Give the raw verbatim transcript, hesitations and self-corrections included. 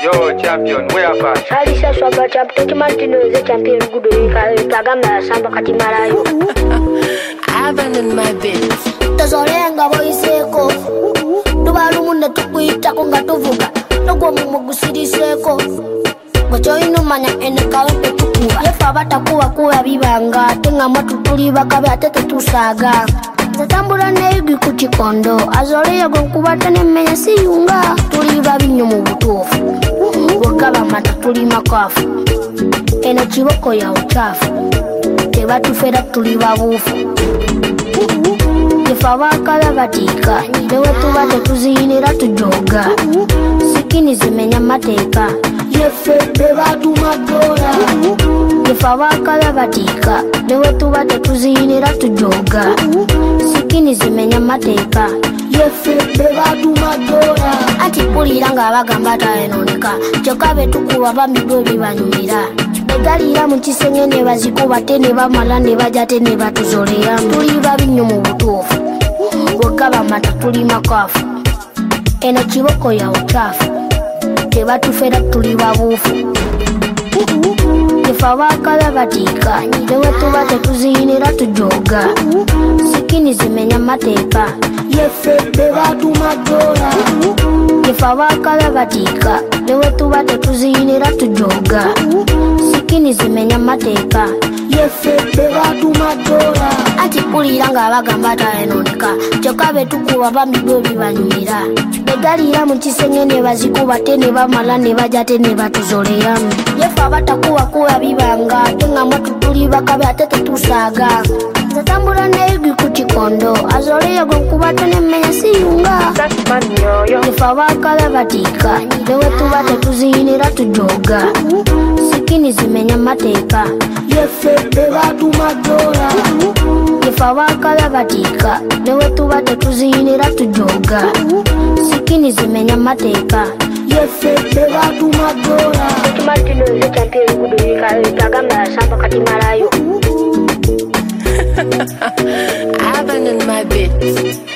Yo, champion, where are you? Salisa swaba champion, Martino is a champion. Good week, Tagama, Samba Katimarayo. I've been in my bed. Tazorenga boiseko. Dubalumunda tukuita konga tuvuga. Nogwa mumugusiri seko. Gocho ino manya ene kawepe tukua. Yefa bata kuwa kuwa bibanga. Tenga matutuli bakabe atete tusaga. Zatambula neigi kuchikondo. Azole ya gonkubata nemenya siyunga. Tuli babinyo mubutufu. Wakaba mata tuli makafu. Ena chiboko ya uchafu. Teba tufera tuli babufu. Yefa wakala batika. Newe tubate tuzinira tujoga. Sikini zimenya mateka. Yefe beba tumadola. Yefa wakala batika. Newe tubate tuzinira tujoga. Sikini zimenya mateka. Yefe beba tumadola. Anti puliranga abagambata enoneka. Chokabe tukuwa bamidoli banyumira. Begalira muchisenge ne bazikuba tene bamala ne bajate ne batuzolera. Tuli babinyo mu butufu. Wakaba mata tuli makafu. Ena chiboko ya uchafu. Teba tufera tuli babufu. Yefa wakala batika. Newe tubate tuzinira tujoga. Sikini zimenya mateka. Yefe beba tumadola. Yefa wakala batika. Newe tubate tuzinira tujoga. Sikini zimenya mateka. Yefe beba tumadola. Anti puliranga abagambata enoneka. Chokabe tukuwa bamidoli banyumira. Begalira muchisenge ne bazikuba tene bamala ne bajate ne batuzolera. Yefa batakuwa kuwa bibanga. Tenga matutuli bakabe atete tusaga. Zatambula neigi kuchikondo. Azole ya gonkubata nemenya siyunga. Yefa wakala batika. Newe tubate tuzinira tujoga. Sikini zimenya mateka. Yefe beba tumadola. Yefa wakala batika. Newe tubate tuzinira tujoga. Sikini zimenya mateka. Yefe beba tumadola. Martino is a champion. Good week, Tagama, Samba Katimarayo. I've been in my bed.